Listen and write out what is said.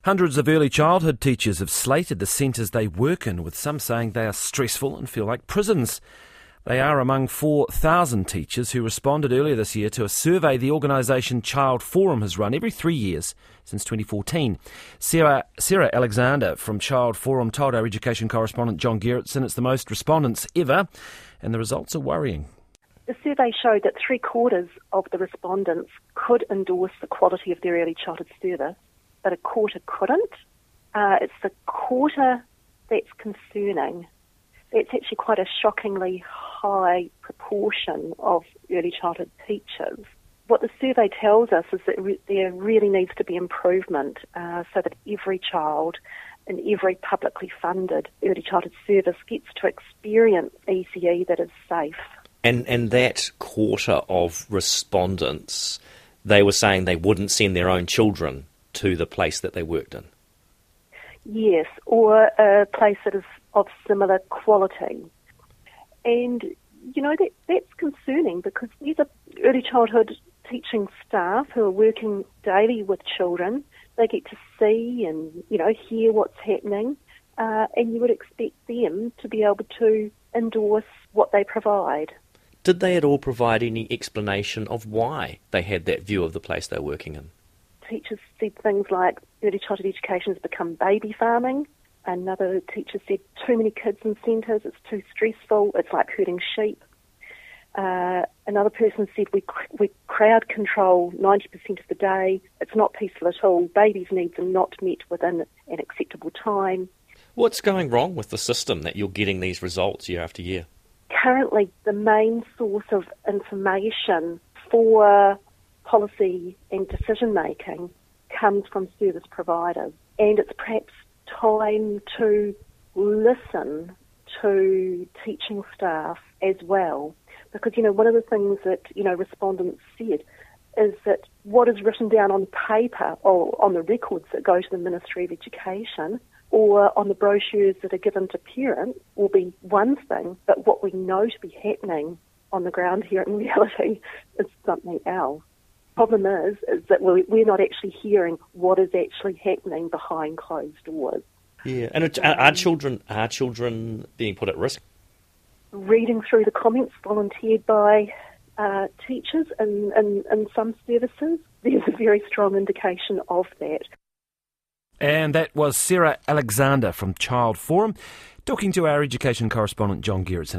Hundreds of early childhood teachers have slated the centres they work in, with some saying they are stressful and feel like prisons. They are among 4,000 teachers who responded earlier this year to a survey the organisation Child Forum has run every 3 years since 2014. Sarah Alexander from Child Forum told our education correspondent John Gerritsen it's the most respondents ever, and the results are worrying. The survey showed that 3/4 of the respondents could endorse the quality of their early childhood service, but a quarter couldn't. It's the quarter that's concerning. It's actually quite a shockingly high proportion of early childhood teachers. What the survey tells us is that there really needs to be improvement so that every child in every publicly funded early childhood service gets to experience ECE that is safe. And that quarter of respondents, they were saying they wouldn't send their own children to the place that they worked in. Yes, or a place that is of similar quality. And, that's concerning because these are early childhood teaching staff who are working daily with children. They get to see and, hear what's happening, and you would expect them to be able to endorse what they provide. Did they at all provide any explanation of why they had that view of the place they were working in? Teachers said things like early childhood education has become baby farming. Another teacher said too many kids in centres, it's too stressful, it's like herding sheep. Another person said we crowd control 90% of the day, it's not peaceful at all, babies' needs are not met within an acceptable time. What's going wrong with the system that you're getting these results year after year? Currently, the main source of information for policy and decision-making comes from service providers. And it's perhaps time to listen to teaching staff as well. Because, one of the things that, respondents said is that what is written down on paper or on the records that go to the Ministry of Education or on the brochures that are given to parents will be one thing, but what we know to be happening on the ground here in reality is something else. Problem is that we're not actually hearing what is actually happening behind closed doors. Yeah, and are children being put at risk? Reading through the comments volunteered by teachers in some services, there's a very strong indication of that. And that was Sarah Alexander from Child Forum talking to our education correspondent John Gerritsen.